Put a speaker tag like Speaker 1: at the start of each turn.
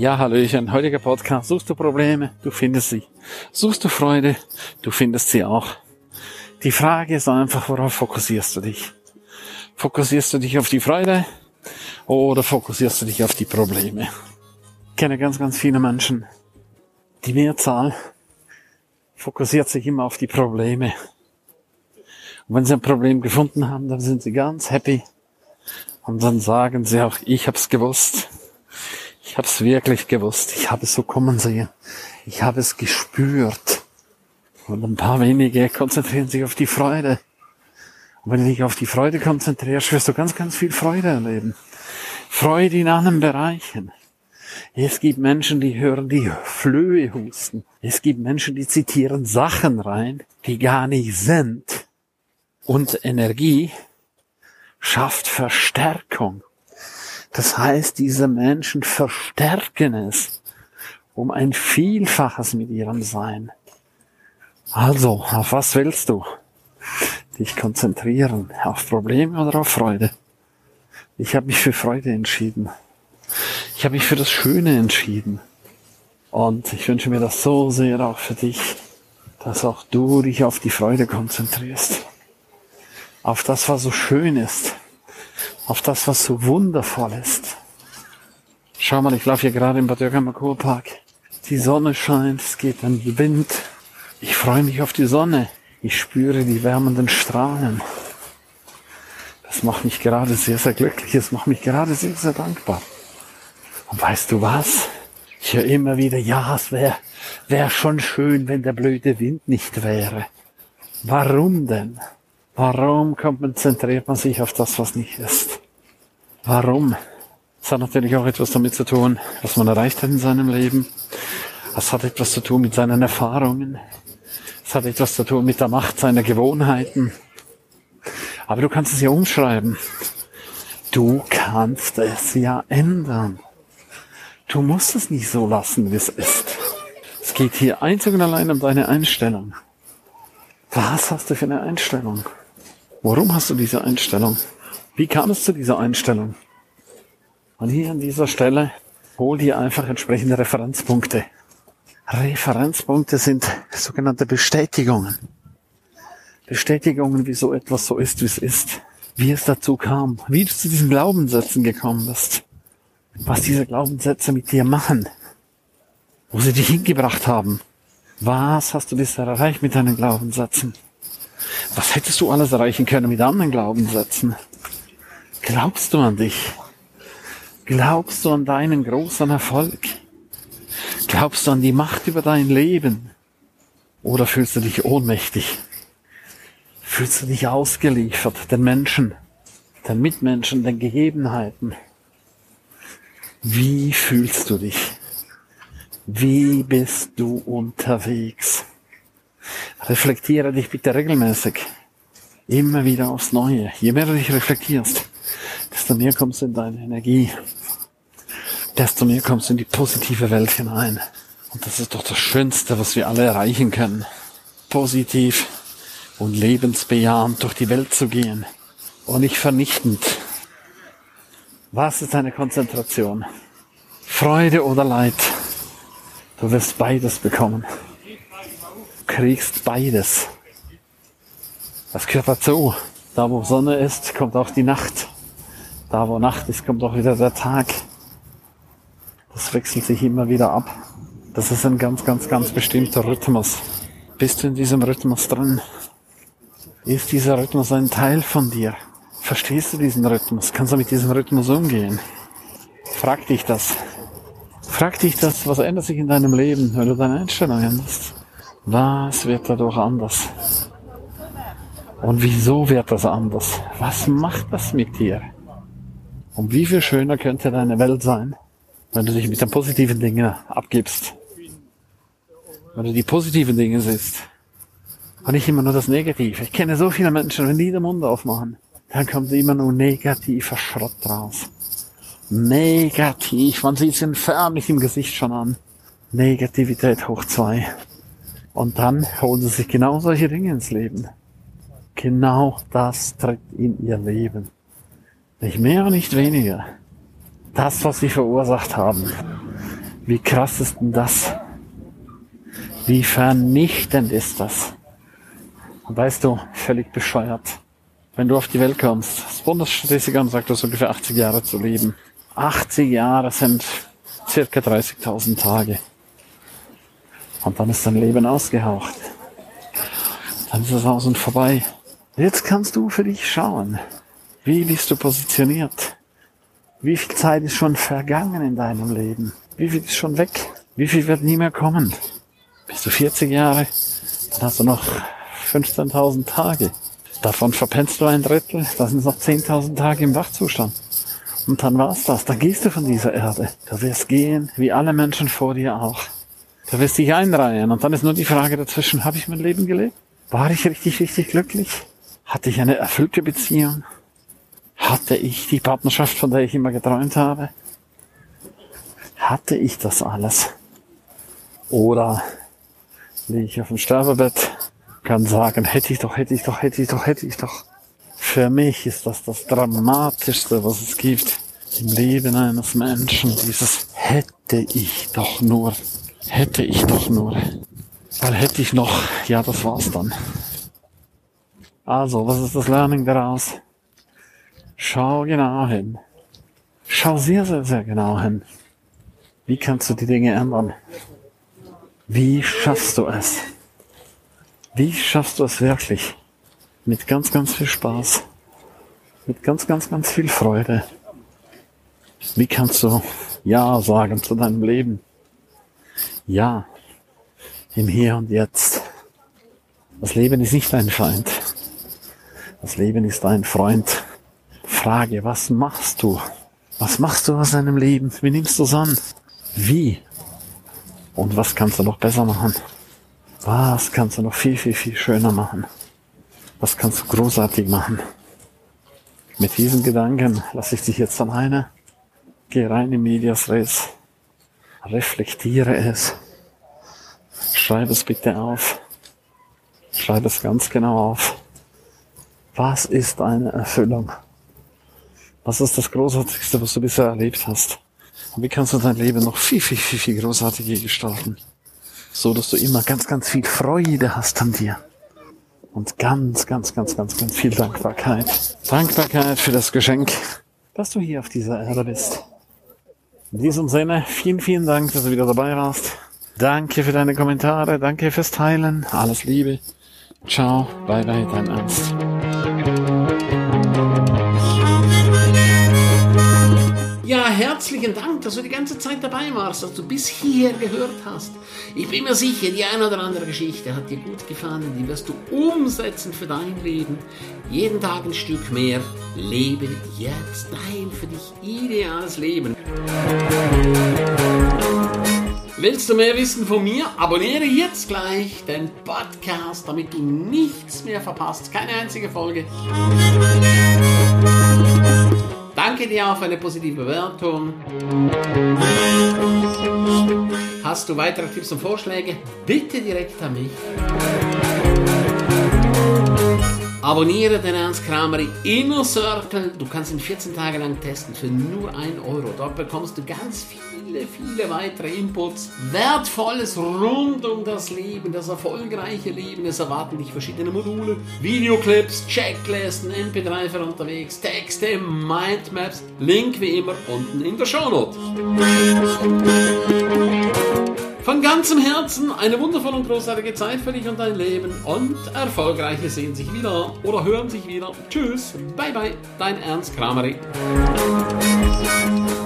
Speaker 1: Ja, hallöchen, heutiger Podcast. Suchst du Probleme? Du findest sie. Suchst du Freude? Du findest sie auch. Die Frage ist einfach, worauf fokussierst du dich? Fokussierst du dich auf die Freude oder fokussierst du dich auf die Probleme? Ich kenne ganz, ganz viele Menschen. Die Mehrzahl fokussiert sich immer auf die Probleme. Und wenn sie ein Problem gefunden haben, dann sind sie ganz happy. Und dann sagen sie auch, ich hab's gewusst. Ich habe es wirklich gewusst. Ich habe es so kommen sehen. Ich habe es gespürt. Und ein paar wenige konzentrieren sich auf die Freude. Und wenn du dich auf die Freude konzentrierst, wirst du ganz, ganz viel Freude erleben. Freude in allen Bereichen. Es gibt Menschen, die hören die Flöhe husten. Es gibt Menschen, die zitieren Sachen rein, die gar nicht sind. Und Energie schafft Verstärkung. Das heißt, diese Menschen verstärken es um ein Vielfaches mit ihrem Sein. Also, auf was willst du dich konzentrieren? Auf Probleme oder auf Freude? Ich habe mich für Freude entschieden. Ich habe mich für das Schöne entschieden. Und ich wünsche mir das so sehr auch für dich, dass auch du dich auf die Freude konzentrierst. Auf das, was so schön ist. Auf das, was so wundervoll ist. Schau mal, ich laufe hier gerade im Bad Dürkheim Kurpark. Die Sonne scheint, es geht ein Wind. Ich freue mich auf die Sonne. Ich spüre die wärmenden Strahlen. Das macht mich gerade sehr, sehr glücklich. Es macht mich gerade sehr, sehr dankbar. Und weißt du was? Ich höre immer wieder, ja, es wäre schon schön, wenn der blöde Wind nicht wäre. Warum denn? Warum konzentriert man sich auf das, was nicht ist? Warum? Es hat natürlich auch etwas damit zu tun, was man erreicht hat in seinem Leben. Es hat etwas zu tun mit seinen Erfahrungen. Es hat etwas zu tun mit der Macht seiner Gewohnheiten. Aber du kannst es ja umschreiben. Du kannst es ja ändern. Du musst es nicht so lassen, wie es ist. Es geht hier einzig und allein um deine Einstellung. Was hast du für eine Einstellung? Warum hast du diese Einstellung? Wie kam es zu dieser Einstellung? Und hier an dieser Stelle hol dir einfach entsprechende Referenzpunkte. Referenzpunkte sind sogenannte Bestätigungen. Bestätigungen, wie so etwas so ist, wie es ist. Wie es dazu kam. Wie du zu diesen Glaubenssätzen gekommen bist. Was diese Glaubenssätze mit dir machen. Wo sie dich hingebracht haben. Was hast du bisher erreicht mit deinen Glaubenssätzen? Was hättest du alles erreichen können mit anderen Glaubenssätzen? Glaubst du an dich? Glaubst du an deinen großen Erfolg? Glaubst du an die Macht über dein Leben? Oder fühlst du dich ohnmächtig? Fühlst du dich ausgeliefert den Menschen, den Mitmenschen, den Gegebenheiten? Wie fühlst du dich? Wie bist du unterwegs? Reflektiere dich bitte regelmäßig. Immer wieder aufs Neue. Je mehr du dich reflektierst, desto mehr kommst du in deine Energie. Desto mehr kommst du in die positive Welt hinein. Und das ist doch das Schönste, was wir alle erreichen können. Positiv und lebensbejahend durch die Welt zu gehen. Und nicht vernichtend. Was ist deine Konzentration? Freude oder Leid? Du wirst beides bekommen. Du kriegst beides. Das gehört dazu. Da wo Sonne ist, kommt auch die Nacht. Da wo Nacht ist, kommt auch wieder der Tag. Das wechselt sich immer wieder ab. Das ist ein ganz, ganz, ganz bestimmter Rhythmus. Bist du in diesem Rhythmus drin? Ist dieser Rhythmus ein Teil von dir? Verstehst du diesen Rhythmus? Kannst du mit diesem Rhythmus umgehen? Frag dich das. Frag dich das, was ändert sich in deinem Leben, wenn du deine Einstellung änderst? Was wird dadurch anders? Und wieso wird das anders? Was macht das mit dir? Und wie viel schöner könnte deine Welt sein, wenn du dich mit den positiven Dingen abgibst? Wenn du die positiven Dinge siehst und nicht immer nur das Negative. Ich kenne so viele Menschen, wenn die den Mund aufmachen, dann kommt immer nur negativer Schrott raus. Negativ, man sieht es förmlich im Gesicht schon an. Negativität hoch 2. Und dann holen sie sich genau solche Dinge ins Leben. Genau das tritt in ihr Leben. Nicht mehr, nicht weniger. Das, was sie verursacht haben. Wie krass ist denn das? Wie vernichtend ist das? Und weißt du, völlig bescheuert. Wenn du auf die Welt kommst, das Bundesstatistikamt sagt, du hast ungefähr 80 Jahre zu leben. 80 Jahre sind circa 30.000 Tage. Und dann ist dein Leben ausgehaucht. Dann ist es aus und vorbei. Jetzt kannst du für dich schauen. Wie bist du positioniert? Wie viel Zeit ist schon vergangen in deinem Leben? Wie viel ist schon weg? Wie viel wird nie mehr kommen? Bist du 40 Jahre? Dann hast du noch 15.000 Tage. Davon verpennst du ein Drittel. Das sind noch 10.000 Tage im Wachzustand. Und dann war's das. Dann gehst du von dieser Erde. Du wirst gehen, wie alle Menschen vor dir auch. Du wirst dich einreihen. Und dann ist nur die Frage dazwischen, habe ich mein Leben gelebt? War ich richtig, richtig glücklich? Hatte ich eine erfüllte Beziehung? Hatte ich die Partnerschaft, von der ich immer geträumt habe? Hatte ich das alles? Oder liege ich auf dem Sterbebett, kann sagen, hätte ich doch. Für mich ist das das Dramatischste, was es gibt im Leben eines Menschen. Dieses hätte ich doch nur. Weil hätte ich noch, ja, das war's dann. Also, was ist das Learning daraus? Schau genau hin. Schau sehr, sehr, sehr genau hin. Wie kannst du die Dinge ändern? Wie schaffst du es? Wie schaffst du es wirklich? Mit ganz, ganz viel Spaß. Mit ganz, ganz, ganz viel Freude. Wie kannst du Ja sagen zu deinem Leben? Ja. Im Hier und Jetzt. Das Leben ist nicht dein Feind. Das Leben ist dein Freund. Frage, was machst du? Was machst du aus deinem Leben? Wie nimmst du es an? Wie? Und was kannst du noch besser machen? Was kannst du noch viel, viel, viel schöner machen? Was kannst du großartig machen? Mit diesen Gedanken lasse ich dich jetzt alleine. Geh rein in Medias Res. Reflektiere es. Schreib es bitte auf. Schreib es ganz genau auf. Was ist eine Erfüllung? Was ist das Großartigste, was du bisher erlebt hast? Und wie kannst du dein Leben noch viel, viel, viel, viel großartiger gestalten? So, dass du immer ganz, ganz viel Freude hast an dir. Und ganz, ganz, ganz, ganz, ganz viel Dankbarkeit. Dankbarkeit für das Geschenk, dass du hier auf dieser Erde bist. In diesem Sinne, vielen, vielen Dank, dass du wieder dabei warst. Danke für deine Kommentare, danke fürs Teilen. Alles Liebe. Ciao, bye bye, dein Ernst.
Speaker 2: Ja, herzlichen Dank, dass du die ganze Zeit dabei warst, dass du bis hierher gehört hast. Ich bin mir sicher, die eine oder andere Geschichte hat dir gut gefallen, die wirst du umsetzen für dein Leben. Jeden Tag ein Stück mehr. Lebe jetzt dein für dich ideales Leben. Willst du mehr wissen von mir? Abonniere jetzt gleich den Podcast, damit du nichts mehr verpasst. Keine einzige Folge. Danke dir auch für eine positive Bewertung. Hast du weitere Tipps und Vorschläge? Bitte direkt an mich. Abonniere den Ernst Kramer Inner Circle. Du kannst ihn 14 Tage lang testen für nur 1 €. Dort bekommst du ganz viele weitere Inputs. Wertvolles rund um das Leben, das erfolgreiche Leben. Es erwarten dich verschiedene Module, Videoclips, Checklisten, MP3 für unterwegs, Texte, Mindmaps. Link wie immer unten in der Shownote. Von ganzem Herzen eine wundervolle und großartige Zeit für dich und dein Leben. Und Erfolgreiche sehen sich wieder oder hören sich wieder. Tschüss, bye bye, dein Ernst Kramer.